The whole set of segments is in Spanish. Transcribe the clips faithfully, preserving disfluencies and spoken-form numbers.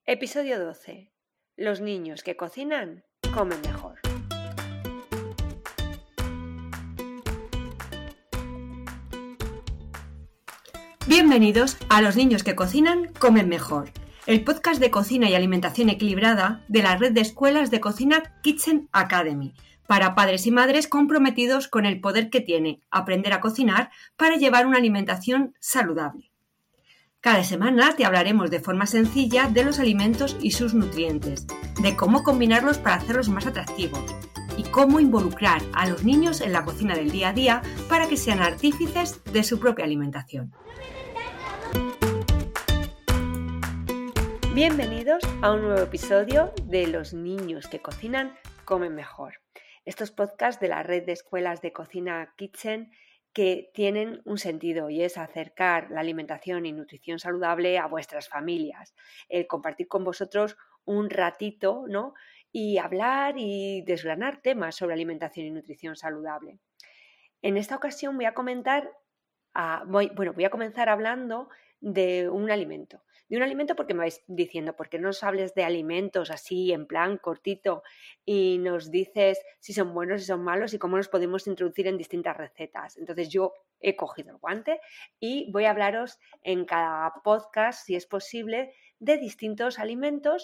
Episodio doce. Los niños que cocinan comen mejor. Bienvenidos a Los niños que cocinan comen mejor, el podcast de cocina y alimentación equilibrada de la red de escuelas de cocina Kitchen Academy, para padres y madres comprometidos con el poder que tiene aprender a cocinar para llevar una alimentación saludable. Cada semana te hablaremos de forma sencilla de los alimentos y sus nutrientes, de cómo combinarlos para hacerlos más atractivos y cómo involucrar a los niños en la cocina del día a día para que sean artífices de su propia alimentación. Bienvenidos a un nuevo episodio de Los niños que cocinan comen mejor. Estos podcasts de la red de escuelas de cocina Kitchen que tienen un sentido y es acercar la alimentación y nutrición saludable a vuestras familias, el compartir con vosotros un ratito, ¿no? Y hablar y desgranar temas sobre alimentación y nutrición saludable. En esta ocasión voy a comentar, a, voy, bueno, voy a comenzar hablando de un alimento. De un alimento porque me vais diciendo, ¿por qué no nos hables de alimentos así en plan cortito y nos dices si son buenos, si son malos y cómo los podemos introducir en distintas recetas? Entonces yo he cogido el guante y voy a hablaros en cada podcast, si es posible, de distintos alimentos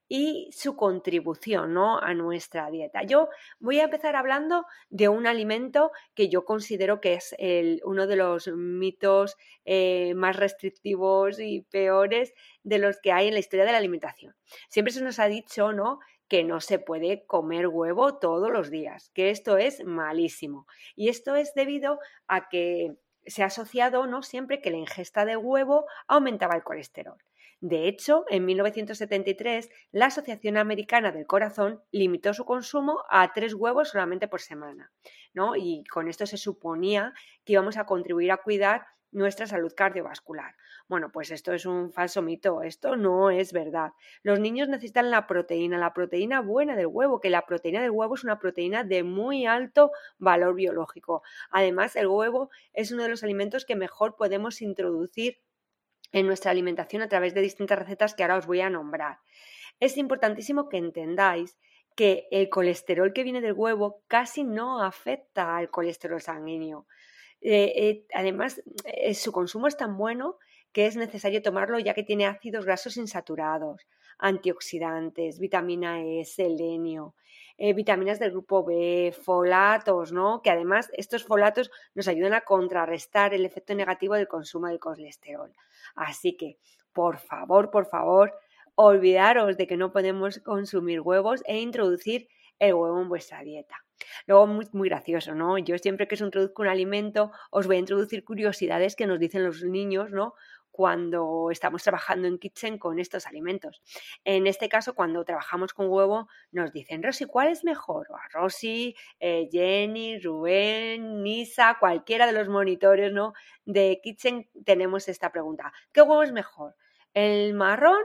y su contribución, ¿no?, a nuestra dieta. Yo voy a empezar hablando de un alimento que yo considero que es el, uno de los mitos eh, más restrictivos y peores de los que hay en la historia de la alimentación. Siempre se nos ha dicho, ¿no?, que no se puede comer huevo todos los días, que esto es malísimo. Y esto es debido a que se ha asociado, ¿no?, siempre que la ingesta de huevo aumentaba el colesterol. De hecho, en mil novecientos setenta y tres, la Asociación Americana del Corazón limitó su consumo a tres huevos solamente por semana, ¿no? Y con esto se suponía que íbamos a contribuir a cuidar nuestra salud cardiovascular. Bueno, pues esto es un falso mito, esto no es verdad. Los niños necesitan la proteína, la proteína buena del huevo, que la proteína del huevo es una proteína de muy alto valor biológico. Además, el huevo es uno de los alimentos que mejor podemos introducir en nuestra alimentación a través de distintas recetas que ahora os voy a nombrar. Es importantísimo que entendáis que el colesterol que viene del huevo casi no afecta al colesterol sanguíneo. Eh, eh, además, eh, su consumo es tan bueno que es necesario tomarlo ya que tiene ácidos grasos insaturados, antioxidantes, vitamina E, selenio, eh, vitaminas del grupo B, folatos, ¿no? Que además estos folatos nos ayudan a contrarrestar el efecto negativo del consumo del colesterol. Así que, por favor, por favor, olvidaros de que no podemos consumir huevos e introducir el huevo en vuestra dieta. Luego, muy, muy gracioso, ¿no? Yo siempre que os introduzco un alimento os voy a introducir curiosidades que nos dicen los niños, ¿no?, cuando estamos trabajando en Kitchen con estos alimentos. En este caso, cuando trabajamos con huevo, nos dicen, Rosy, ¿cuál es mejor? O a Rosy, eh, Jenny, Rubén, Nisa, cualquiera de los monitores, ¿no?, de Kitchen tenemos esta pregunta. ¿Qué huevo es mejor? ¿El marrón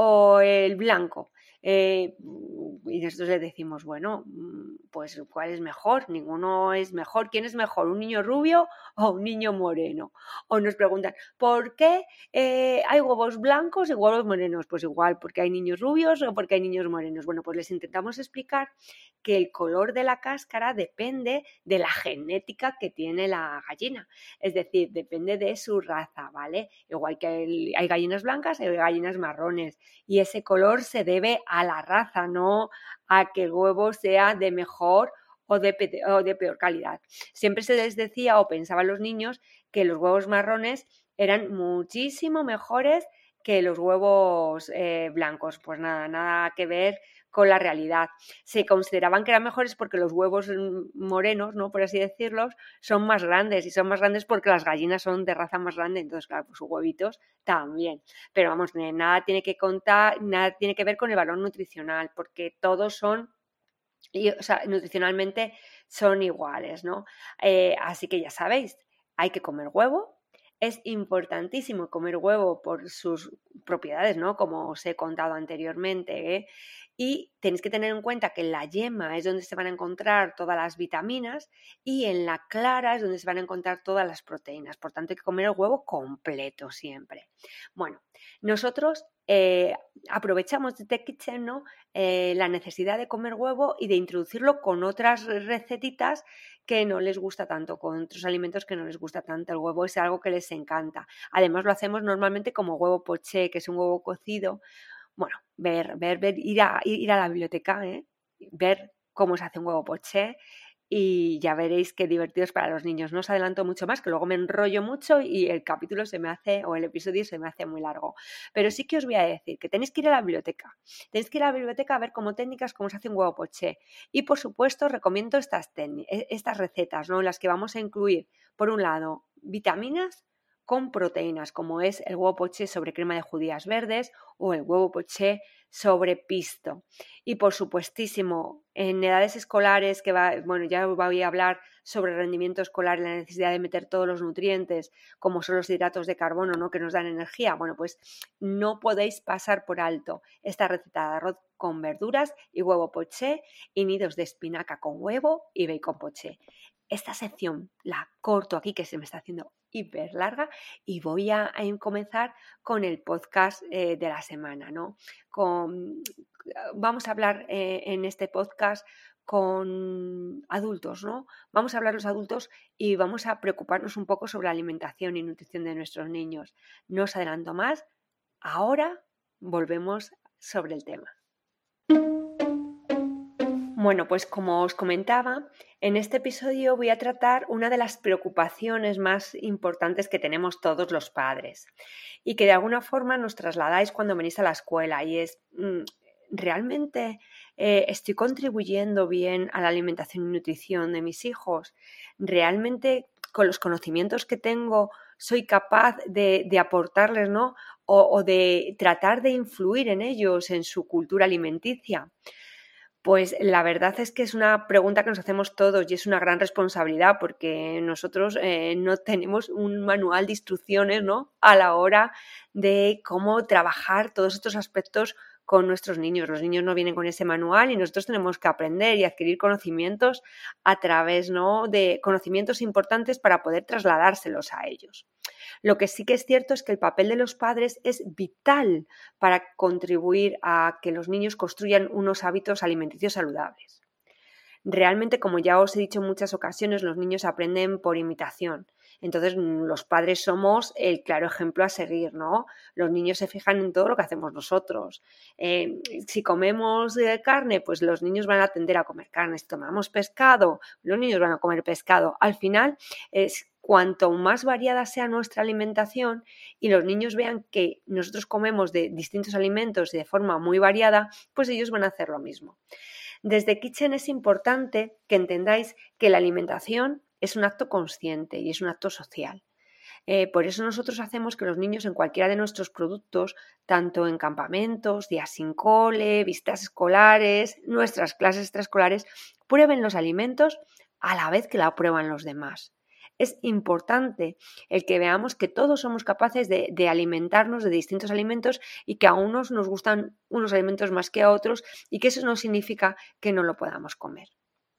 o el blanco? Eh, y nosotros le decimos, bueno, pues ¿cuál es mejor? Ninguno es mejor. ¿Quién es mejor? ¿Un niño rubio o un niño moreno? O nos preguntan, ¿por qué eh, hay huevos blancos y huevos morenos? Pues igual, porque hay niños rubios o porque hay niños morenos. Bueno, pues les intentamos explicar que el color de la cáscara depende de la genética que tiene la gallina. Es decir, depende de su raza, ¿vale? Igual que hay, hay gallinas blancas, hay gallinas marrones. Y ese color se debe a la raza, no a que el huevo sea de mejor o de, pe- o de peor calidad. Siempre se les decía o pensaban los niños que los huevos marrones eran muchísimo mejores que los huevos eh, blancos. Pues nada, nada que ver con la realidad. Se consideraban que eran mejores porque los huevos morenos, ¿no?, por así decirlos, son más grandes y son más grandes porque las gallinas son de raza más grande, entonces claro, pues sus huevitos también. Pero vamos, nada tiene que contar, nada tiene que ver con el valor nutricional, porque todos son, y, o sea, nutricionalmente son iguales, ¿no? Eh, así que ya sabéis, hay que comer huevo. Es importantísimo comer huevo por sus propiedades, ¿no? Como os he contado anteriormente, ¿eh? Y tenéis que tener en cuenta que en la yema es donde se van a encontrar todas las vitaminas y en la clara es donde se van a encontrar todas las proteínas. Por tanto, hay que comer el huevo completo siempre. Bueno, nosotros eh, aprovechamos de The Kitchen, ¿no? eh, la necesidad de comer huevo y de introducirlo con otras recetitas que no les gusta tanto, con otros alimentos que no les gusta tanto. El huevo es algo que les encanta. Además, lo hacemos normalmente como huevo poché, que es un huevo cocido. Bueno, ver, ver, ver, ir a, ir a la biblioteca, ¿eh? Ver cómo se hace un huevo poché y ya veréis qué divertido es para los niños. No os adelanto mucho más, que luego me enrollo mucho y el capítulo se me hace, o el episodio se me hace muy largo. Pero sí que os voy a decir que tenéis que ir a la biblioteca. Tenéis que ir a la biblioteca a ver como técnicas cómo se hace un huevo poché. Y por supuesto recomiendo estas, estas recetas, ¿no? En las que vamos a incluir, por un lado, vitaminas con proteínas, como es el huevo poché sobre crema de judías verdes o el huevo poché sobre pisto. Y por supuestísimo, en edades escolares, que va, bueno, ya voy a hablar sobre rendimiento escolar y la necesidad de meter todos los nutrientes, como son los hidratos de carbono, ¿no? Que nos dan energía. Bueno, pues no podéis pasar por alto esta receta de arroz con verduras y huevo poché y nidos de espinaca con huevo y bacon poché. Esta sección la corto aquí, que se me está haciendo hiper larga, y voy a, a comenzar con el podcast eh, de la semana, ¿no? Con, vamos a hablar eh, en este podcast con adultos, ¿no? Vamos a hablar los adultos y vamos a preocuparnos un poco sobre la alimentación y nutrición de nuestros niños. No os adelanto más, ahora volvemos sobre el tema. Bueno, pues como os comentaba, en este episodio voy a tratar una de las preocupaciones más importantes que tenemos todos los padres y que de alguna forma nos trasladáis cuando venís a la escuela, y es, ¿realmente eh, estoy contribuyendo bien a la alimentación y nutrición de mis hijos? ¿Realmente con los conocimientos que tengo soy capaz de, de aportarles, ¿no? O, o de tratar de influir en ellos, en su cultura alimenticia? Pues la verdad es que es una pregunta que nos hacemos todos y es una gran responsabilidad, porque nosotros eh, no tenemos un manual de instrucciones, ¿no? A la hora de cómo trabajar todos estos aspectos con nuestros niños. Los niños no vienen con ese manual y nosotros tenemos que aprender y adquirir conocimientos a través, ¿no? de conocimientos importantes para poder trasladárselos a ellos. Lo que sí que es cierto es que el papel de los padres es vital para contribuir a que los niños construyan unos hábitos alimenticios saludables. Realmente, como ya os he dicho en muchas ocasiones, los niños aprenden por imitación. Entonces, los padres somos el claro ejemplo a seguir, ¿no? Los niños se fijan en todo lo que hacemos nosotros. Eh, si comemos eh, carne, pues los niños van a tender a comer carne. Si tomamos pescado, los niños van a comer pescado. Al final, es cuanto más variada sea nuestra alimentación y los niños vean que nosotros comemos de distintos alimentos y de forma muy variada, pues ellos van a hacer lo mismo. Desde Kitchen es importante que entendáis que la alimentación es un acto consciente y es un acto social. Eh, por eso nosotros hacemos que los niños en cualquiera de nuestros productos, tanto en campamentos, días sin cole, visitas escolares, nuestras clases extraescolares, prueben los alimentos a la vez que la prueban los demás. Es importante el que veamos que todos somos capaces de, de alimentarnos de distintos alimentos y que a unos nos gustan unos alimentos más que a otros y que eso no significa que no lo podamos comer.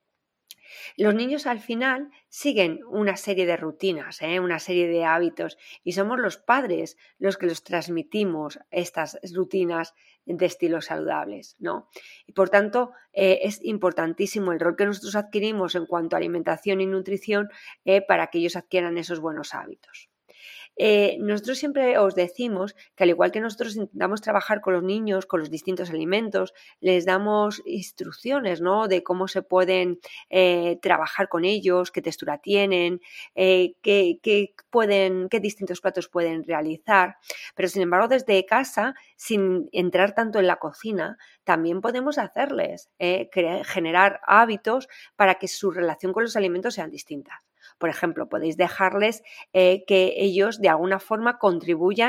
Los niños al final siguen una serie de rutinas, ¿eh? una serie de hábitos, y somos los padres los que los transmitimos estas rutinas de estilos saludables, ¿no? Y por tanto eh, es importantísimo el rol que nosotros adquirimos en cuanto a alimentación y nutrición eh, para que ellos adquieran esos buenos hábitos. Eh, nosotros siempre os decimos que al igual que nosotros intentamos trabajar con los niños, con los distintos alimentos, les damos instrucciones, ¿no? De cómo se pueden eh, trabajar con ellos, qué textura tienen, eh, qué, qué, pueden, qué distintos platos pueden realizar. Pero sin embargo, desde casa, sin entrar tanto en la cocina, también podemos hacerles eh, crear, generar hábitos para que su relación con los alimentos sean distintas. Por ejemplo, podéis dejarles eh, que ellos de alguna forma contribuyan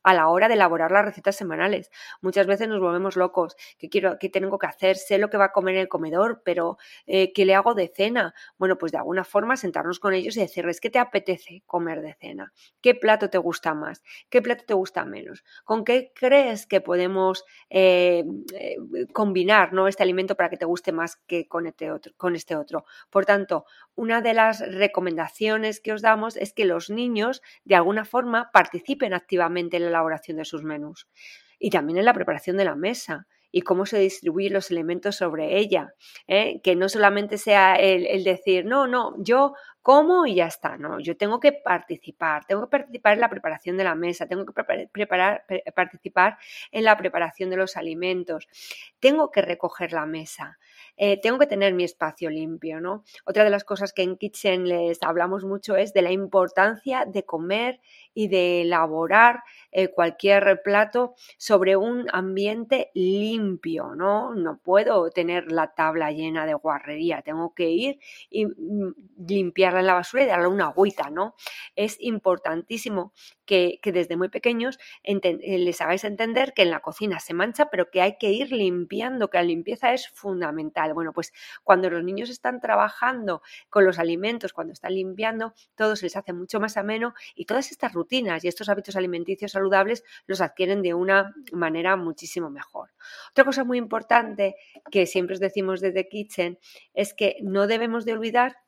a la hora de elaborar las recetas semanales. Muchas veces nos volvemos locos. ¿Qué quiero, qué tengo que hacer? Sé lo que va a comer en el comedor, pero eh, ¿qué le hago de cena? Bueno, pues de alguna forma sentarnos con ellos y decirles ¿qué te apetece comer de cena? ¿Qué plato te gusta más? ¿Qué plato te gusta menos? ¿Con qué crees que podemos eh, eh, combinar, ¿no?, este alimento para que te guste más que con este otro? Con este otro? Por tanto, una de las recomendaciones que os damos es que los niños de alguna forma participen activamente en la elaboración de sus menús y también en la preparación de la mesa y cómo se distribuyen los elementos sobre ella, ¿eh? Que no solamente sea el, el decir, no, no, yo como y ya está, no, yo tengo que participar, tengo que participar en la preparación de la mesa, tengo que preparar, preparar, pre- participar en la preparación de los alimentos, tengo que recoger la mesa, eh, tengo que tener mi espacio limpio, ¿no? Otra de las cosas que en Kitchen les hablamos mucho es de la importancia de comer y de elaborar eh, cualquier plato sobre un ambiente limpio, ¿no? No puedo tener la tabla llena de guarrería, tengo que ir y mm, limpiarla en la basura y darle una agüita, ¿no? Es importantísimo que, que desde muy pequeños enten- les hagáis entender que en la cocina se mancha, pero que hay que ir limpiando, que la limpieza es fundamental. Bueno, pues cuando los niños están trabajando con los alimentos, cuando están limpiando, todo se les hace mucho más ameno y todas estas rutinas y estos hábitos alimenticios saludables los adquieren de una manera muchísimo mejor. Otra cosa muy importante que siempre os decimos desde Kitchen es que no debemos de olvidar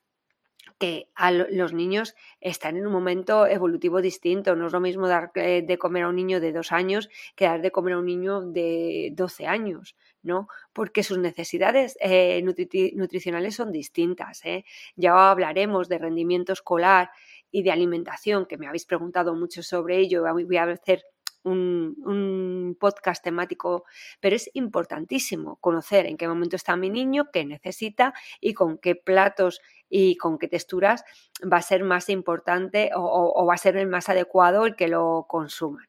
que a los niños están en un momento evolutivo distinto. No es lo mismo dar de comer a un niño de dos años que dar de comer a un niño de doce años, ¿no? Porque sus necesidades eh, nutri- nutricionales son distintas, ¿eh? Ya hablaremos de rendimiento escolar y de alimentación, que me habéis preguntado mucho sobre ello. Voy a hacer Un, un podcast temático, pero es importantísimo conocer en qué momento está mi niño, qué necesita y con qué platos y con qué texturas va a ser más importante o, o, o va a ser el más adecuado el que lo consuman.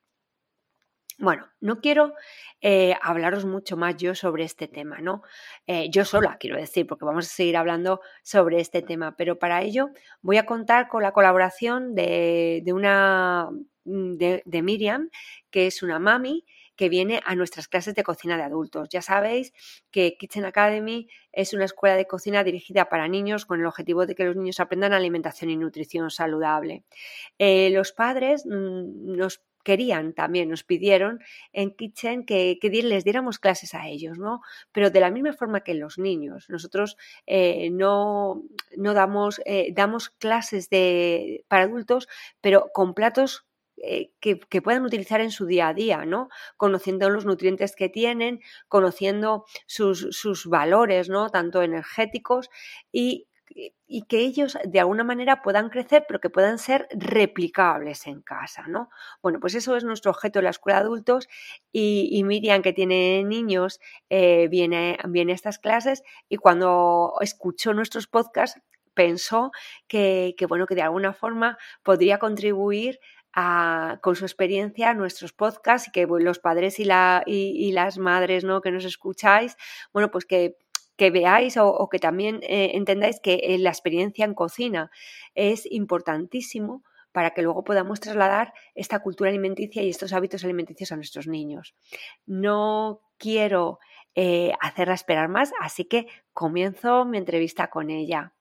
Bueno, no quiero eh, hablaros mucho más yo sobre este tema, ¿no? Eh, yo sola, quiero decir, porque vamos a seguir hablando sobre este tema, pero para ello voy a contar con la colaboración de, de una de, de Miriam, que es una mami que viene a nuestras clases de cocina de adultos. Ya sabéis que Kitchen Academy es una escuela de cocina dirigida para niños con el objetivo de que los niños aprendan alimentación y nutrición saludable. Eh, los padres mmm, nos querían también, nos pidieron en Kitchen que, que les diéramos clases a ellos, ¿no? Pero de la misma forma que los niños. Nosotros eh, no, no damos, eh, damos clases de, para adultos, pero con platos eh, que, que puedan utilizar en su día a día, ¿no? Conociendo los nutrientes que tienen, conociendo sus, sus valores, ¿no? Tanto energéticos y y que ellos de alguna manera puedan crecer, pero que puedan ser replicables en casa, ¿no? Bueno, pues eso es nuestro objeto en la escuela de adultos y, y Miriam, que tiene niños, eh, viene, viene a estas clases y cuando escuchó nuestros podcasts pensó que, que, bueno, que de alguna forma podría contribuir a, con su experiencia a nuestros podcasts y que bueno, los padres y, la, y, y las madres, ¿no?, que nos escucháis, bueno, pues que que veáis o, o que también eh, entendáis que eh, la experiencia en cocina es importantísimo para que luego podamos trasladar esta cultura alimenticia y estos hábitos alimenticios a nuestros niños. No quiero eh, hacerla esperar más, así que comienzo mi entrevista con ella.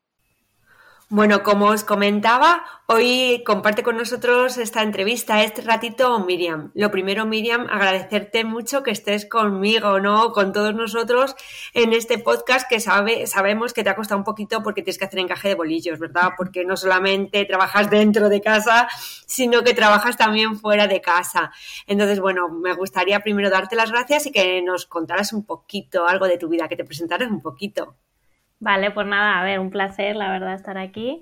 Bueno, como os comentaba, hoy comparte con nosotros esta entrevista, este ratito, Miriam. Lo primero, Miriam, agradecerte mucho que estés conmigo, ¿no? Con todos nosotros en este podcast que sabe, sabemos que te ha costado un poquito porque tienes que hacer encaje de bolillos, ¿verdad? Porque no solamente trabajas dentro de casa, sino que trabajas también fuera de casa. Entonces, bueno, me gustaría primero darte las gracias y que nos contaras un poquito algo de tu vida, que te presentaras un poquito. Vale, pues nada, a ver, un placer, la verdad, estar aquí.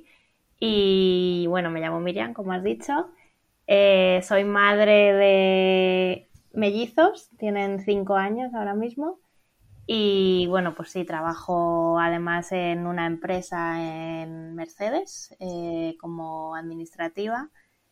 Y bueno, me llamo Miriam, como has dicho. Eh, soy madre de mellizos, tienen cinco años ahora mismo. Y bueno, pues sí, trabajo además en una empresa en Mercedes eh, como administrativa.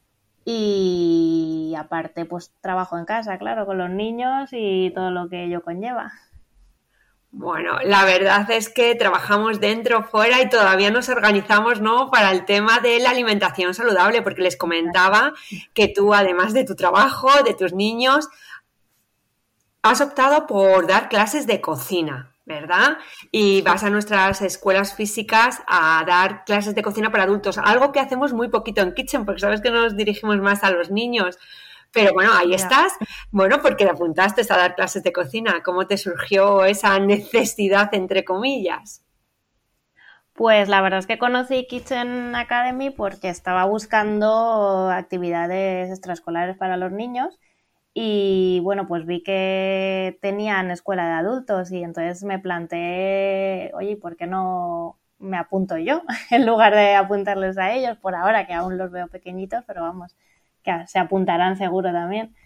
Y aparte, pues trabajo en casa, claro, con los niños y todo lo que ello conlleva. Bueno, la verdad es que trabajamos dentro, fuera y todavía nos organizamos, ¿no?, para el tema de la alimentación saludable, porque les comentaba que tú, además de tu trabajo, de tus niños, has optado por dar clases de cocina, ¿verdad? Y vas a nuestras escuelas físicas a dar clases de cocina para adultos, algo que hacemos muy poquito en Kitchen, porque sabes que nos dirigimos más a los niños. Pero bueno, ahí ya estás. Bueno, porque te apuntaste a dar clases de cocina. ¿Cómo te surgió esa necesidad, entre comillas? Pues la verdad es que conocí Kitchen Academy porque estaba buscando actividades extraescolares para los niños y bueno, pues vi que tenían escuela de adultos y entonces me planteé, oye, ¿por qué no me apunto yo en lugar de apuntarles a ellos por ahora, que aún los veo pequeñitos, pero vamos, que se apuntarán seguro también?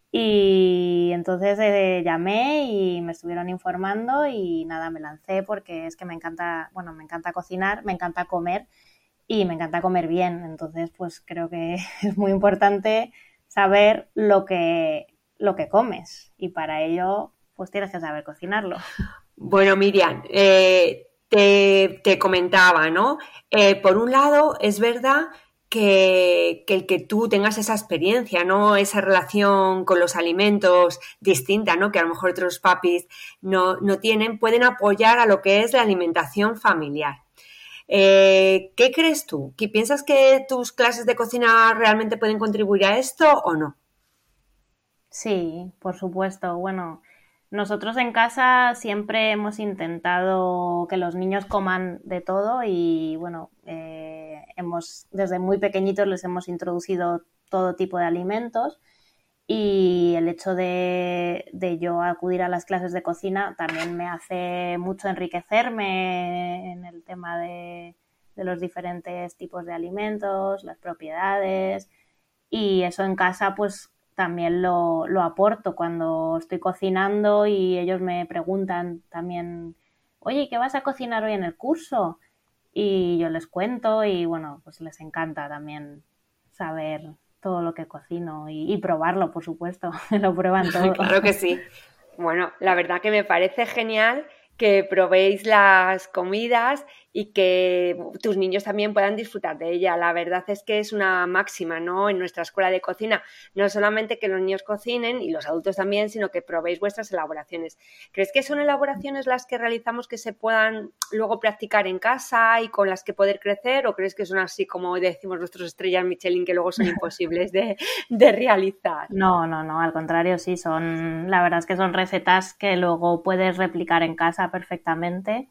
Y entonces eh, llamé y me estuvieron informando y nada, me lancé porque es que me encanta, bueno, me encanta cocinar, me encanta comer y me encanta comer bien. Entonces, pues creo que es muy importante saber lo que, lo que comes y para ello, pues tienes que saber cocinarlo. Bueno, Miriam, eh, te, te comentaba, ¿no? Eh, por un lado, es verdad Que, que el que tú tengas esa experiencia, ¿no? Esa relación con los alimentos distinta, ¿no? Que a lo mejor otros papis no, no tienen, pueden apoyar a lo que es la alimentación familiar. Eh, ¿Qué crees tú? ¿Que piensas que tus clases de cocina realmente pueden contribuir a esto o no? Sí, por supuesto. Bueno, nosotros en casa siempre hemos intentado que los niños coman de todo y bueno, eh, hemos desde muy pequeñitos les hemos introducido todo tipo de alimentos y el hecho de, de yo acudir a las clases de cocina también me hace mucho enriquecerme en el tema de, de los diferentes tipos de alimentos, las propiedades y eso en casa pues también lo, lo aporto cuando estoy cocinando y ellos me preguntan también, oye, ¿qué vas a cocinar hoy en el curso? Y yo les cuento y bueno, pues les encanta también saber todo lo que cocino y, y probarlo, por supuesto, lo prueban todo. Claro que sí. Bueno, la verdad que me parece genial que probéis las comidas y que tus niños también puedan disfrutar de ella. La verdad es que es una máxima, ¿no? En nuestra escuela de cocina, no solamente que los niños cocinen y los adultos también, sino que probéis vuestras elaboraciones. ¿Crees que son elaboraciones las que realizamos que se puedan luego practicar en casa y con las que poder crecer? ¿O crees que son así como decimos nuestros estrellas Michelin que luego son imposibles de, de realizar? No, no, no, al contrario, sí, son, la verdad es que son recetas que luego puedes replicar en casa perfectamente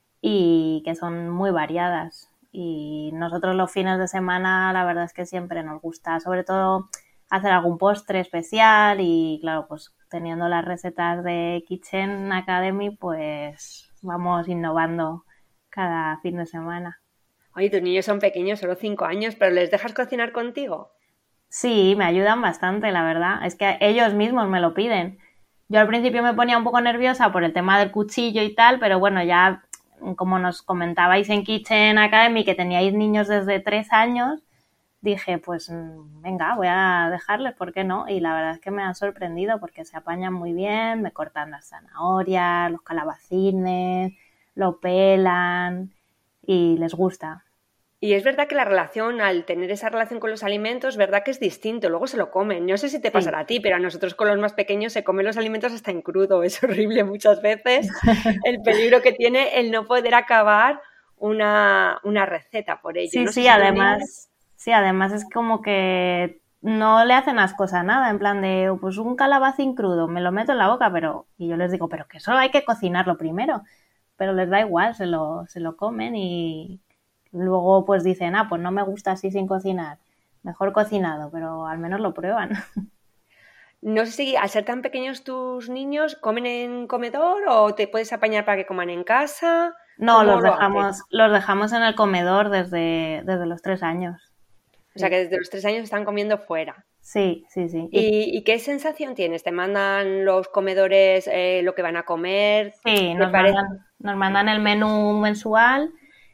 y que son muy variadas y nosotros los fines de semana la verdad es que siempre nos gusta sobre todo hacer algún postre especial y claro, pues teniendo las recetas de Kitchen Academy pues vamos innovando cada fin de semana. Oye, tus niños son pequeños, solo cinco años, pero ¿les dejas cocinar contigo? Sí, me ayudan bastante, la verdad, es que ellos mismos me lo piden. Yo al principio me ponía un poco nerviosa por el tema del cuchillo y tal, pero bueno, ya como nos comentabais en Kitchen Academy que teníais niños desde tres años, dije, pues venga, voy a dejarles, ¿por qué no? Y la verdad es que me han sorprendido porque se apañan muy bien, me cortan las zanahorias, los calabacines, lo pelan y les gusta. Y es verdad que la relación, al tener esa relación con los alimentos, verdad que es distinto, luego se lo comen. No sé si te pasará sí. a ti, pero a nosotros con los más pequeños se comen los alimentos hasta en crudo. Es horrible muchas veces el peligro que tiene el no poder acabar una, una receta por ello. Sí, no sí, si además, sí, además es como que no le hacen ascos a nada, en plan de, pues un calabacín crudo, me lo meto en la boca, pero y yo les digo, pero que solo hay que cocinarlo primero. Pero les da igual, se lo, se lo comen y... Luego pues dicen, ah, pues no me gusta así sin cocinar, mejor cocinado, pero al menos lo prueban. No sé si al ser tan pequeños tus niños comen en comedor o te puedes apañar para que coman en casa. No, los dejamos, los dejamos en el comedor desde, desde los tres años. O sea que desde los tres años están comiendo fuera. Sí, sí, sí. ¿Y, ¿y qué sensación tienes? ¿Te mandan los comedores eh, lo que van a comer? Sí, nos mandan, nos mandan el menú mensual.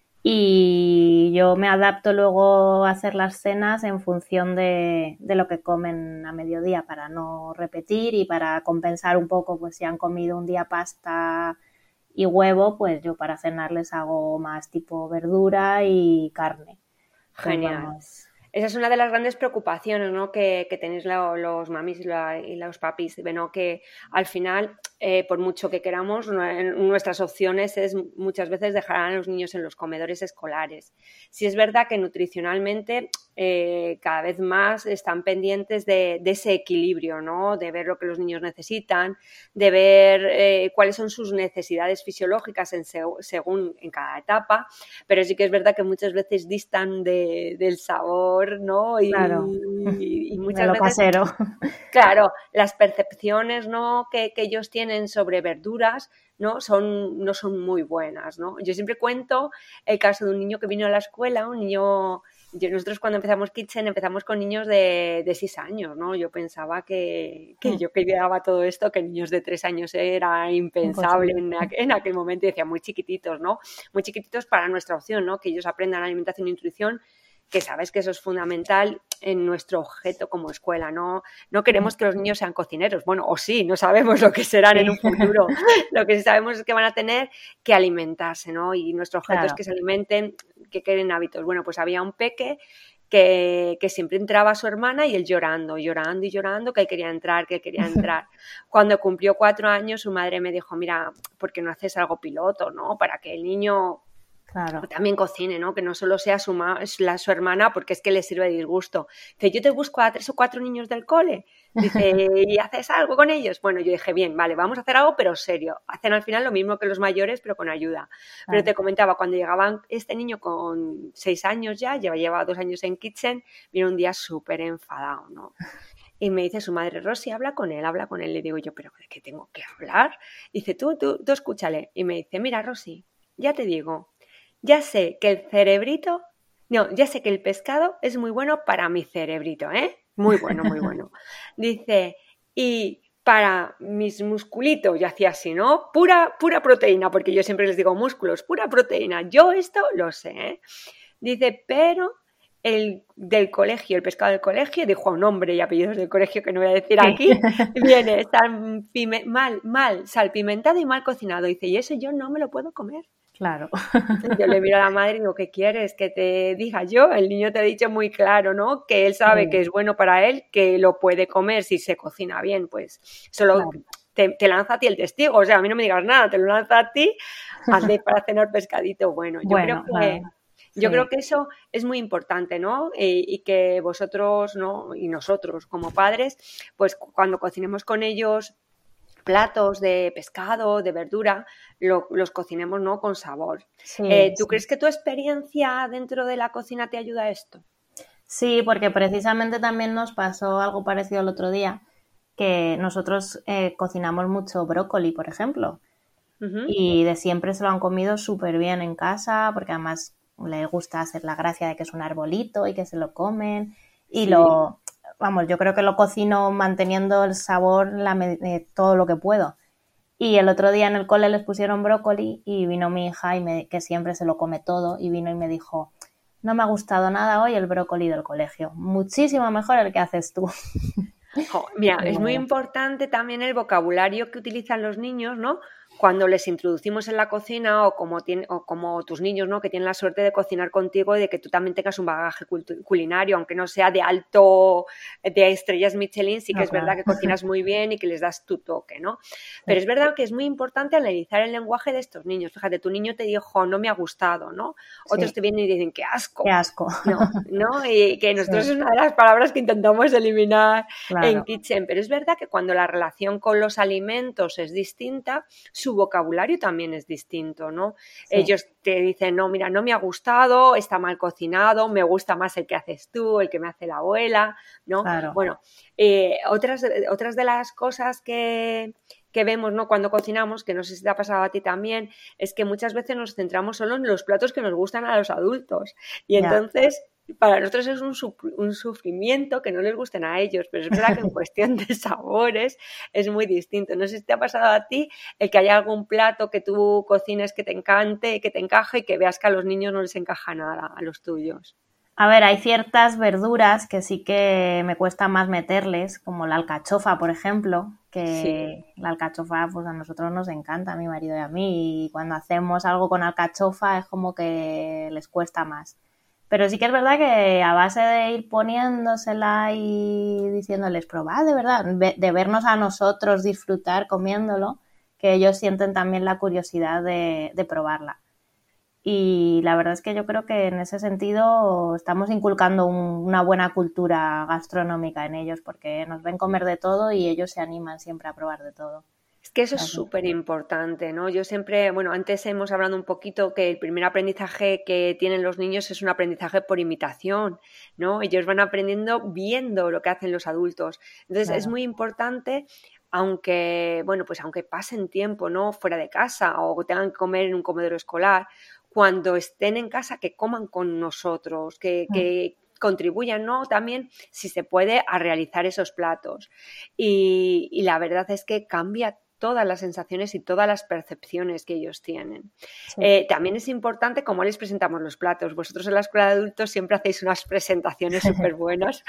Y yo me adapto luego a hacer las cenas en función de, de lo que comen a mediodía para no repetir y para compensar un poco, pues si han comido un día pasta Y huevo, pues yo para cenar les hago más tipo verdura y carne. Genial. Vamos. Esa es una de las grandes preocupaciones, ¿no? que, que tenéis lo, los mamis y, la, y los papis, ¿no? Que al final, eh, por mucho que queramos, no, nuestras opciones es muchas veces dejar a los niños en los comedores escolares. Sí es verdad que nutricionalmente eh, cada vez más están pendientes de, de ese equilibrio, ¿no? De ver lo que los niños necesitan, de ver eh, cuáles son sus necesidades fisiológicas en seg- según en cada etapa, pero sí que es verdad que muchas veces distan de, del sabor, ¿no? Y, Claro, y, y muchas de lo veces, casero. claro, las percepciones, ¿no? que, que ellos tienen sobre verduras, ¿no? Son, no son muy buenas, ¿no? Yo siempre cuento el caso de un niño que vino a la escuela, un niño... Yo, nosotros cuando empezamos Kitchen empezamos con niños de, de seis años, ¿no? Yo pensaba que, que yo que llevaba todo esto, que niños de tres años era impensable en, aqu- en aquel momento, y decía muy chiquititos, ¿no? Muy chiquititos para nuestra opción, ¿no? Que ellos aprendan alimentación y nutrición, que sabes que eso es fundamental en nuestro objeto como escuela, ¿no? No queremos que los niños sean cocineros, bueno, o sí, no sabemos lo que serán en un futuro, lo que sí sabemos es que van a tener que alimentarse, ¿no? Y nuestro objeto Claro. es que se alimenten, que creen hábitos. Bueno, pues había un peque que, que siempre entraba a su hermana y él llorando, llorando y llorando, que él quería entrar, que él quería entrar. Cuando cumplió cuatro años, su madre me dijo, mira, ¿por qué no haces algo piloto, no? Para que el niño... Claro. también cocine, ¿no? Que no solo sea su, ma- la, su hermana porque es que le sirve de disgusto. Dice, yo te busco a tres o cuatro niños del cole. Dice, ¿y haces algo con ellos? Bueno, yo dije, bien, vale, vamos a hacer algo, pero serio. Hacen al final lo mismo que los mayores, pero con ayuda. Pero Claro. te comentaba, cuando llegaba este niño con seis años ya, lleva, lleva dos años en Kitchen, vino un día súper enfadado, ¿no? Y me dice su madre, Rosy, habla con él, habla con él. Le digo yo, ¿pero de qué tengo que hablar? Dice, tú, tú, tú escúchale. Y me dice, mira, Rosy, ya te digo, ya sé que el cerebrito, no, ya sé que el pescado es muy bueno para mi cerebrito, ¿eh? Muy bueno, muy bueno. Dice, y para mis musculitos, yo hacía así, ¿no? Pura, pura proteína, porque yo siempre les digo músculos, pura proteína. Yo esto lo sé, ¿eh? Dice, pero el del colegio, el pescado del colegio, dijo a un nombre y apellidos del colegio que no voy a decir aquí, viene salpime, mal, mal salpimentado y mal cocinado. Dice, y eso yo no me lo puedo comer. Claro. Yo le miro a la madre y digo, ¿qué quieres que te diga yo? El niño te ha dicho muy claro, ¿no? Que él sabe Sí. que es bueno para él, que lo puede comer si se cocina bien, pues solo Claro. te, te lanza a ti el testigo, o sea, a mí no me digas nada, te lo lanza a ti, hazle para cenar pescadito bueno. Yo Bueno, creo que... claro. Yo Sí. creo que eso es muy importante, ¿no? Y, y que vosotros, ¿no? Y nosotros como padres, pues cuando cocinemos con ellos platos de pescado, de verdura, lo, los cocinemos, ¿no? Con sabor. Sí, Eh, ¿Tú sí. crees que tu experiencia dentro de la cocina te ayuda a esto? Sí, porque precisamente también nos pasó algo parecido el otro día, que nosotros eh, cocinamos mucho brócoli, por ejemplo, Uh-huh. y de siempre se lo han comido súper bien en casa, porque además les gusta hacer la gracia de que es un arbolito y que se lo comen, y Sí. lo, vamos, yo creo que lo cocino manteniendo el sabor la, eh, todo lo que puedo. Y el otro día en el cole les pusieron brócoli y vino mi hija, y me, que siempre se lo come todo, y vino y me dijo, no me ha gustado nada hoy el brócoli del colegio, muchísimo mejor el que haces tú. Jo, mira, Y es muy bueno, importante también el vocabulario que utilizan los niños, ¿no? Cuando les introducimos en la cocina o como, tiene, o como tus niños, ¿no? Que tienen la suerte de cocinar contigo y de que tú también tengas un bagaje cultu- culinario, aunque no sea de alto, de estrellas Michelin, sí que no, es verdad claro. que cocinas muy bien y que les das tu toque, ¿no? Pero es verdad que es muy importante analizar el lenguaje de estos niños. Fíjate, tu niño te dijo, no me ha gustado, ¿no? Otros Sí, te vienen y dicen, qué asco. qué asco. No, ¿no? Y que nosotros Sí, es una de las palabras que intentamos eliminar en claro. Kitchen, pero es verdad que cuando la relación con los alimentos es distinta, su vocabulario también es distinto, ¿no? Sí, Ellos te dicen, no, mira, no me ha gustado, está mal cocinado, me gusta más el que haces tú, el que me hace la abuela, ¿no? claro. Bueno, eh, otras, otras de las cosas que, que vemos, ¿no? Cuando cocinamos, que no sé si te ha pasado a ti también, es que muchas veces nos centramos solo en los platos que nos gustan a los adultos y Ya. entonces para nosotros es un, su- un sufrimiento que no les gusten a ellos, pero es verdad que en cuestión de sabores es muy distinto. No sé si te ha pasado a ti el que haya algún plato que tú cocines que te encante, que te encaje y que veas que a los niños no les encaja nada, a los tuyos. A ver, hay ciertas verduras que sí que me cuesta más meterles, como la alcachofa, por ejemplo, que Sí. la alcachofa pues a nosotros nos encanta, a mi marido y a mí, y cuando hacemos algo con alcachofa es como que les cuesta más. Pero sí que es verdad que a base de ir poniéndosela y diciéndoles, probad de verdad, de vernos a nosotros disfrutar comiéndolo, que ellos sienten también la curiosidad de, de probarla. Y la verdad es que yo creo que en ese sentido estamos inculcando un, una buena cultura gastronómica en ellos, porque nos ven comer de todo y ellos se animan siempre a probar de todo. Es que eso es Así. súper importante, ¿no? Yo siempre, bueno, antes hemos hablado un poquito que el primer aprendizaje que tienen los niños es un aprendizaje por imitación, ¿no? Ellos van aprendiendo viendo lo que hacen los adultos. Entonces Claro. es muy importante, aunque, bueno, pues aunque pasen tiempo, ¿no? Fuera de casa o tengan que comer en un comedor escolar, cuando estén en casa que coman con nosotros, que, Mm. que contribuyan, ¿no? También, si se puede, a realizar esos platos. Y, y la verdad es que cambia todas las sensaciones y todas las percepciones que ellos tienen. Sí. Eh, también es importante cómo les presentamos los platos. Vosotros en la escuela de adultos siempre hacéis unas presentaciones súper buenas,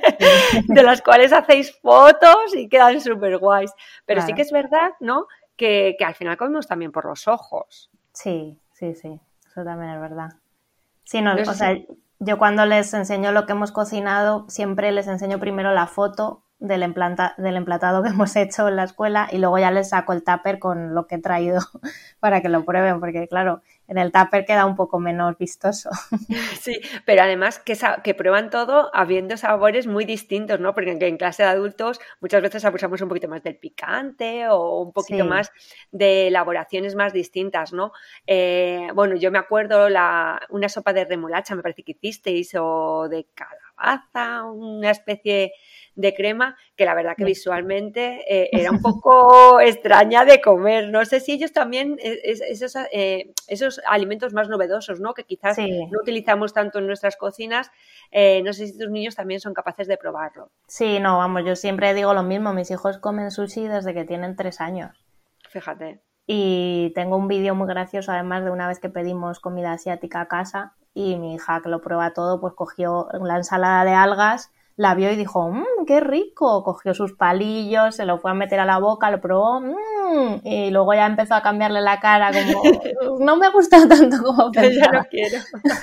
de las cuales hacéis fotos y quedan súper guays. Pero Claro. sí que es verdad, ¿no? Que, que al final comemos también por los ojos. Sí, sí, sí, eso también es verdad. Sí, no, No o sé sea, si- yo cuando les enseño lo que hemos cocinado, siempre les enseño primero la foto del, emplanta, del emplatado que hemos hecho en la escuela y luego ya les saco el tupper con lo que he traído para que lo prueben, porque claro, en el tupper queda un poco menos vistoso. Sí, pero además que, sa- que prueban todo habiendo sabores muy distintos, ¿no? Porque en, en clase de adultos muchas veces abusamos un poquito más del picante o un poquito Sí. más de elaboraciones más distintas, ¿no? Eh, bueno, yo me acuerdo la, una sopa de remolacha, me parece que hicisteis, o de calabaza, una especie de crema que la verdad que Sí. visualmente eh, era un poco extraña de comer. No sé si ellos también, eh, es- esos, eh, esos alimentos más novedosos, ¿no? Que quizás Sí, no utilizamos tanto en nuestras cocinas, eh, no sé si tus niños también son capaces de probarlo. sí, no, vamos, yo siempre digo lo mismo, mis hijos comen sushi desde que tienen tres años. Fíjate. Y tengo un vídeo muy gracioso, además, de una vez que pedimos comida asiática a casa y mi hija, que lo prueba todo, pues cogió la ensalada de algas, la vio y dijo, mmm, qué rico, cogió sus palillos, se lo fue a meter a la boca, lo probó, mmm, y luego ya empezó a cambiarle la cara como, no me ha gustado tanto como Ya pensaba. no quiero.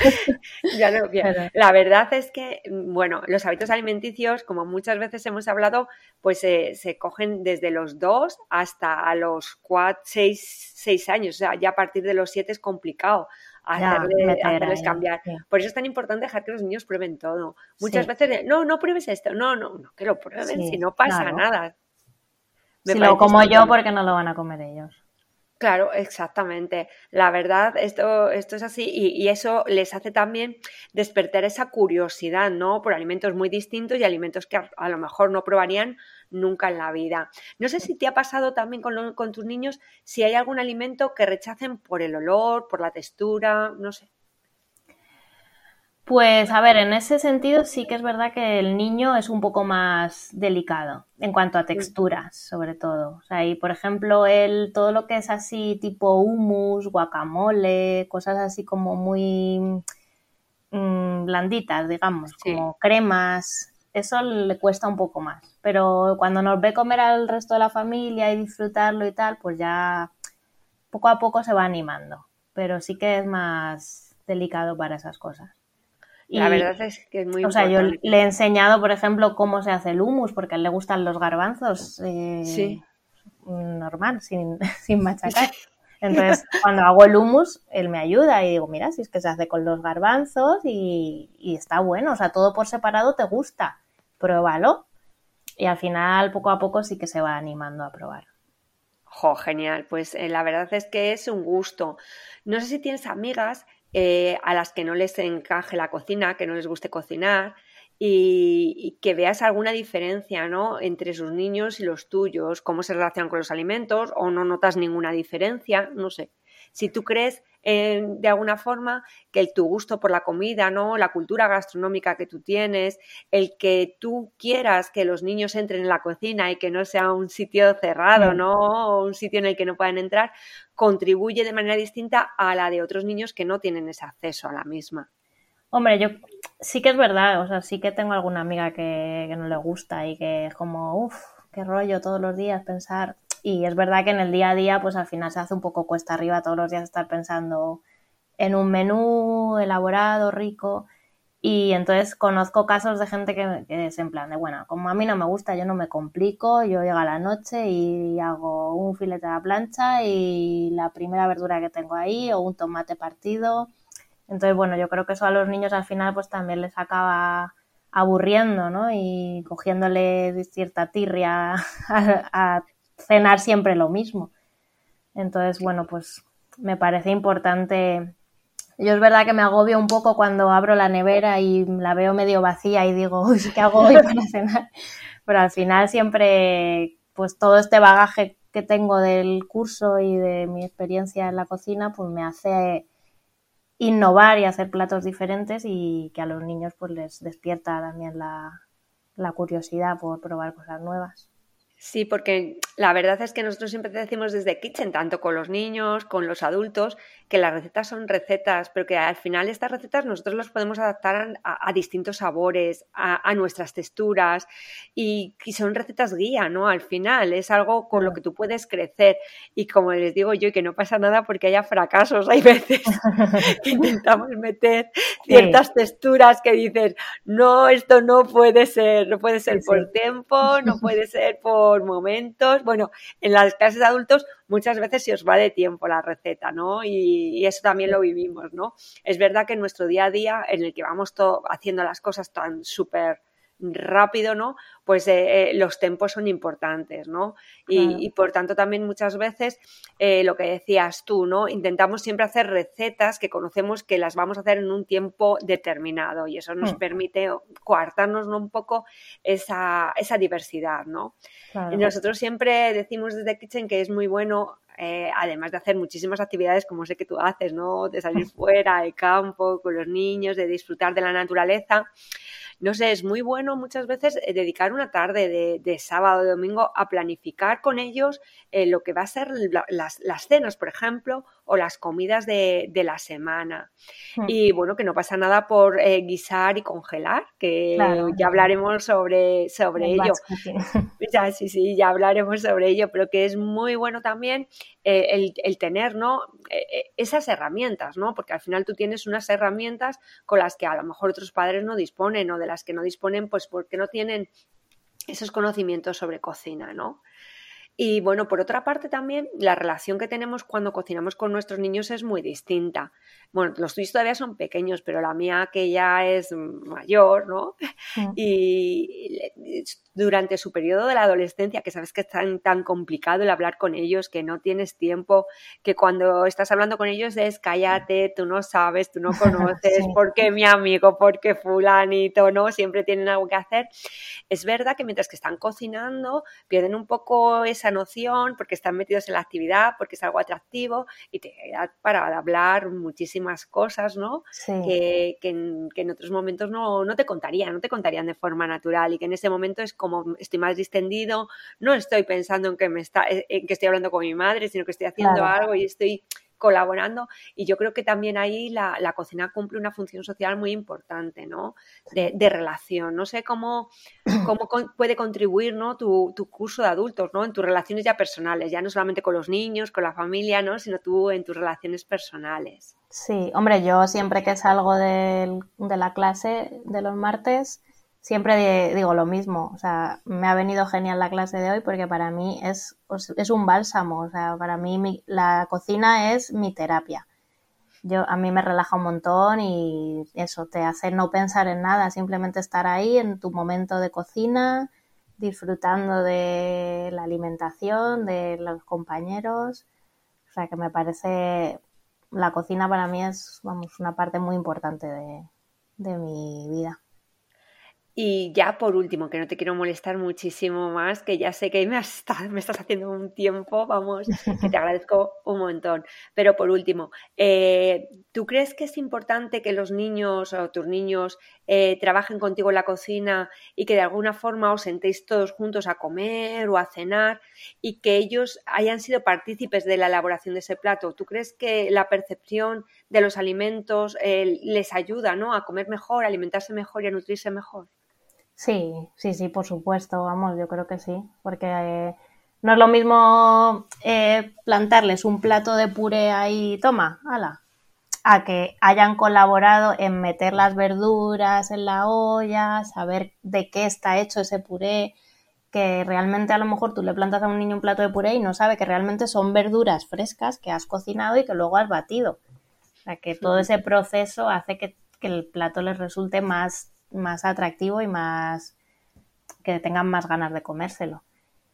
Ya no quiero. Pero, La verdad es que, bueno, los hábitos alimenticios, como muchas veces hemos hablado, pues eh, se cogen desde los dos hasta a los cuatro, seis, seis años. O sea, ya a partir de los siete es complicado ya, hacerle, meter hacerles ahí, cambiar. sí. Por eso es tan importante dejar que los niños prueben todo. Muchas Sí, veces, de, no, no pruebes esto. No, no, no, que lo prueben, si sí, no pasa claro. nada. Me Si lo parece como yo, estupendo. ¿por qué no lo van a comer ellos? Claro, exactamente. La verdad, esto, esto es así y, y eso les hace también despertar esa curiosidad, ¿no? Por alimentos muy distintos y alimentos que a, a lo mejor no probarían nunca en la vida. No sé si te ha pasado también con, lo- con tus niños, si hay algún alimento que rechacen por el olor, por la textura, no sé. Pues a ver, en ese sentido sí que es verdad que el niño es un poco más delicado en cuanto a Mm, texturas, sobre todo. O sea, y por ejemplo, él, todo lo que es así tipo hummus, guacamole, cosas así como muy mm, blanditas, digamos, sí. como cremas, eso le cuesta un poco más. Pero cuando nos ve comer al resto de la familia y disfrutarlo y tal, pues ya poco a poco se va animando. Pero sí que es más delicado para esas cosas. La Y, verdad es que es muy o sea, yo importante. le he enseñado, por ejemplo, cómo se hace el hummus, porque a él le gustan los garbanzos eh, Sí. normal, sin, sin machacar. Entonces, cuando hago el hummus, él me ayuda y digo, mira, si es que se hace con los garbanzos y, y está bueno, o sea, todo por separado te gusta, pruébalo. Y al final, poco a poco, sí que se va animando a probar. Jo, genial. Pues eh, la verdad es que es un gusto. No sé si tienes amigas eh, a las que no les encaje la cocina, que no les guste cocinar y, y que veas alguna diferencia, ¿no? Entre sus niños y los tuyos, cómo se relacionan con los alimentos o no notas ninguna diferencia, no sé. Si tú crees eh, de alguna forma que el, tu gusto por la comida, ¿no? La cultura gastronómica que tú tienes, el que tú quieras que los niños entren en la cocina y que no sea un sitio cerrado, Mm. ¿no? O un sitio en el que no puedan entrar, contribuye de manera distinta a la de otros niños que no tienen ese acceso a la misma. Hombre, yo sí que es verdad, o sea, sí que tengo alguna amiga que, que no le gusta y que es como, uff, qué rollo todos los días pensar. Y es verdad que en el día a día pues al final se hace un poco cuesta arriba todos los días estar pensando en un menú elaborado, rico. Y entonces conozco casos de gente que, que es en plan de, bueno, como a mí no me gusta, yo no me complico, yo llego a la noche y hago un filete a la plancha y la primera verdura que tengo ahí o un tomate partido. Entonces, bueno, yo creo que eso a los niños al final pues también les acaba aburriendo, ¿no? Y cogiéndole cierta tirria a, a cenar siempre lo mismo. Entonces, bueno, pues me parece importante. Yo es verdad que me agobio un poco cuando abro la nevera y la veo medio vacía y digo, uy, ¿qué hago hoy para cenar? Pero al final siempre, pues todo este bagaje que tengo del curso y de mi experiencia en la cocina, pues me hace innovar y hacer platos diferentes y que a los niños pues les despierta también la, la curiosidad por probar cosas nuevas. Sí, porque la verdad es que nosotros siempre te decimos desde Kitchen, tanto con los niños, con los adultos, que las recetas son recetas, pero que al final estas recetas nosotros las podemos adaptar a, a distintos sabores, a, a nuestras texturas y, y son recetas guía, ¿no? Al final es algo con lo que tú puedes crecer y como les digo yo, que no pasa nada porque haya fracasos, hay veces que intentamos meter ciertas sí. texturas que dices, no, esto no puede ser, no puede ser sí, por sí. tiempo, no puede ser por momentos. Bueno, en las clases de adultos muchas veces se os va de tiempo la receta, ¿no? Y, y eso también lo vivimos, ¿no? Es verdad que en nuestro día a día, en el que vamos todo haciendo las cosas tan súper rápido, ¿no? Pues eh, eh, los tempos son importantes, ¿no? Y, claro. y por tanto también muchas veces eh, lo que decías tú, ¿no? Intentamos siempre hacer recetas que conocemos que las vamos a hacer en un tiempo determinado y eso nos mm. permite coartarnos, ¿no? un poco esa, esa diversidad, ¿no? Claro. Y nosotros siempre decimos desde Kitchen que es muy bueno, eh, además de hacer muchísimas actividades como sé que tú haces, ¿no? De salir fuera, de campo, con los niños, de disfrutar de la naturaleza. No sé, es muy bueno muchas veces eh, dedicar una tarde de, de sábado o de domingo a planificar con ellos eh, lo que va a ser la, las, las cenas, por ejemplo, o las comidas de, de la semana. Mm. Y bueno, que no pasa nada por eh, guisar y congelar, que claro, ya hablaremos sobre, sobre ello. Ya, sí, sí, ya hablaremos sobre ello, pero que es muy bueno también eh, el, el tener, ¿no? Eh, esas herramientas, ¿no? Porque al final tú tienes unas herramientas con las que a lo mejor otros padres no disponen o de las que no disponen pues porque no tienen esos conocimientos sobre cocina, ¿no? Y bueno, por otra parte también la relación que tenemos cuando cocinamos con nuestros niños es muy distinta. Bueno, los tuyos todavía son pequeños, pero la mía que ya es mayor, ¿no? Sí. Y durante su periodo de la adolescencia, que sabes que es tan, tan complicado el hablar con ellos, que no tienes tiempo, que cuando estás hablando con ellos es cállate, tú no sabes, tú no conoces, sí. porque mi amigo, porque fulanito, ¿no? Siempre tienen algo que hacer. Es verdad que mientras que están cocinando pierden un poco esa noción porque están metidos en la actividad, porque es algo atractivo y te da para hablar muchísimas cosas, ¿no? Sí. Que, que, en, que en otros momentos no, no te contarían, no te contarían de forma natural y que en ese momento es como estoy más distendido, no estoy pensando en que, me está, en que estoy hablando con mi madre, sino que estoy haciendo claro. algo y estoy colaborando y yo creo que también ahí la, la cocina cumple una función social muy importante, ¿no? De, de relación. No sé cómo, cómo con, puede contribuir, ¿no? tu, tu curso de adultos, ¿no? En tus relaciones ya personales, ya no solamente con los niños, con la familia, ¿no? Sino tú en tus relaciones personales. Sí, hombre, yo siempre que salgo de, de la clase de los martes siempre digo lo mismo, o sea, me ha venido genial la clase de hoy porque para mí es, es un bálsamo, o sea, para mí mi, la cocina es mi terapia. Yo, a mí me relaja un montón y eso te hace no pensar en nada, simplemente estar ahí en tu momento de cocina, disfrutando de la alimentación, de los compañeros, o sea, que me parece, la cocina para mí es, vamos, una parte muy importante de, de mi vida. Y ya por último, que no te quiero molestar muchísimo más, que ya sé que me, has, me estás haciendo un tiempo, vamos, que te agradezco un montón. Pero por último, eh, ¿tú crees que es importante que los niños o tus niños eh, trabajen contigo en la cocina y que de alguna forma os sentéis todos juntos a comer o a cenar y que ellos hayan sido partícipes de la elaboración de ese plato? ¿Tú crees que la percepción de los alimentos eh, les ayuda, ¿no? a comer mejor, a alimentarse mejor y a nutrirse mejor? Sí, sí, sí, por supuesto, vamos, yo creo que sí, porque eh, no es lo mismo eh, plantarles un plato de puré ahí, toma, ala, a que hayan colaborado en meter las verduras en la olla, saber de qué está hecho ese puré, que realmente a lo mejor tú le plantas a un niño un plato de puré y no sabe que realmente son verduras frescas que has cocinado y que luego has batido. O sea, que todo ese proceso hace que, que el plato les resulte más, más atractivo y más que tengan más ganas de comérselo.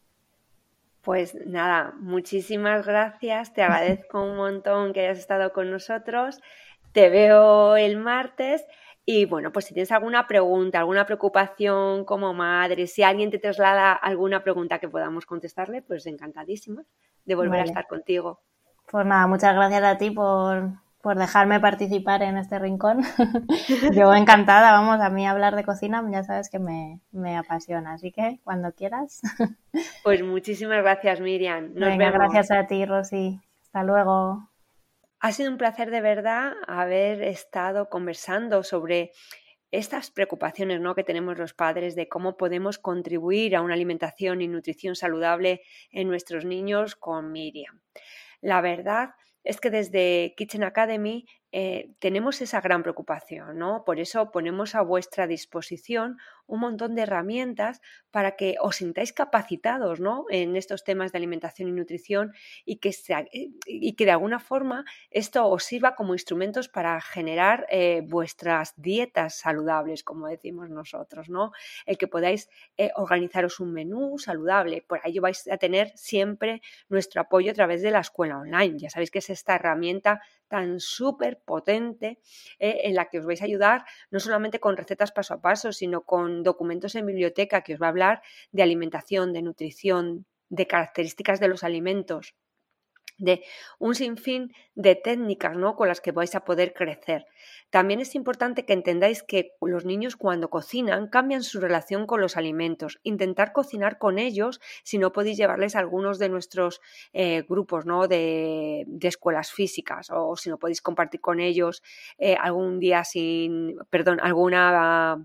Pues nada, muchísimas gracias, te agradezco un montón que hayas estado con nosotros, te veo el martes y bueno, pues si tienes alguna pregunta, alguna preocupación como madre, si alguien te traslada alguna pregunta que podamos contestarle, pues encantadísima de volver vale. a estar contigo. Pues nada, muchas gracias a ti por, por dejarme participar en este rincón. Yo encantada, vamos, a mí hablar de cocina ya sabes que me, me apasiona, así que cuando quieras. Pues muchísimas gracias, Miriam. Nos Venga, vemos. Gracias a ti, Rosy. Hasta luego. Ha sido un placer de verdad haber estado conversando sobre estas preocupaciones, ¿no?, que tenemos los padres de cómo podemos contribuir a una alimentación y nutrición saludable en nuestros niños con Miriam. La verdad es que desde Kitchen Academy eh, tenemos esa gran preocupación, ¿no? Por eso ponemos a vuestra disposición un montón de herramientas para que os sintáis capacitados, ¿no?, en estos temas de alimentación y nutrición y que, se, y que de alguna forma esto os sirva como instrumentos para generar eh, vuestras dietas saludables, como decimos nosotros, ¿no? El que podáis eh, organizaros un menú saludable. Por ello vais a tener siempre nuestro apoyo a través de la escuela online. Ya sabéis que es esta herramienta tan súper potente eh, en la que os vais a ayudar no solamente con recetas paso a paso, sino con documentos en biblioteca que os va a hablar de alimentación, de nutrición, de características de los alimentos, de un sinfín de técnicas, ¿no?, con las que vais a poder crecer. También es importante que entendáis que los niños cuando cocinan cambian su relación con los alimentos. Intentar cocinar con ellos si no podéis llevarles a algunos de nuestros eh, grupos, ¿no?, de, de escuelas físicas, o si no podéis compartir con ellos eh, algún día sin, perdón, alguna...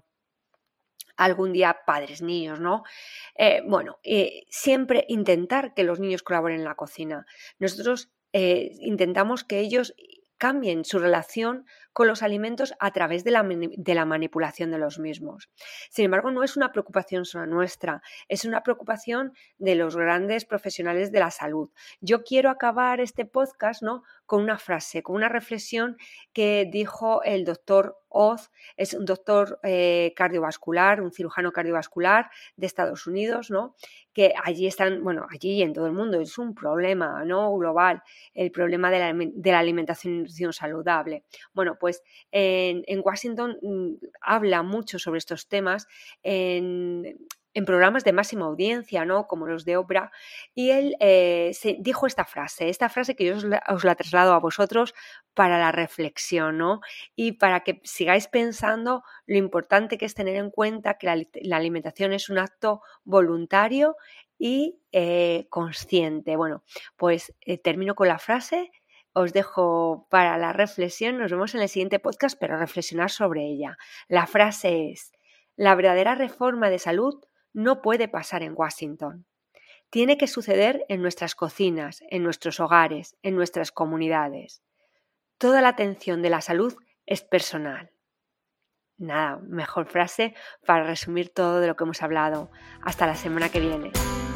algún día padres, niños, ¿no? Eh, bueno, eh, siempre intentar que los niños colaboren en la cocina. Nosotros eh, intentamos que ellos cambien su relación con los alimentos a través de la, de la manipulación de los mismos. Sin embargo, no es una preocupación solo nuestra, es una preocupación de los grandes profesionales de la salud. Yo quiero acabar este podcast, ¿no?, con una frase, con una reflexión que dijo el doctor Oz, es un doctor eh, cardiovascular, un cirujano cardiovascular de Estados Unidos, ¿no?, que allí están, bueno, allí y en todo el mundo es un problema, ¿no?, global, el problema de la, de la alimentación y nutrición saludable. Bueno, pues en, en Washington mmm, habla mucho sobre estos temas en, en programas de máxima audiencia, ¿no?, como los de Oprah, y él eh, se dijo esta frase, esta frase que yo os la, os la traslado a vosotros para la reflexión, ¿no?, y para que sigáis pensando lo importante que es tener en cuenta que la, la alimentación es un acto voluntario y eh, consciente. Bueno, pues eh, termino con la frase. Os dejo para la reflexión, nos vemos en el siguiente podcast, pero reflexionar sobre ella. La frase es: la verdadera reforma de salud no puede pasar en Washington. Tiene que suceder en nuestras cocinas, en nuestros hogares, en nuestras comunidades. Toda la atención de la salud es personal. Nada, mejor frase para resumir todo de lo que hemos hablado. Hasta la semana que viene.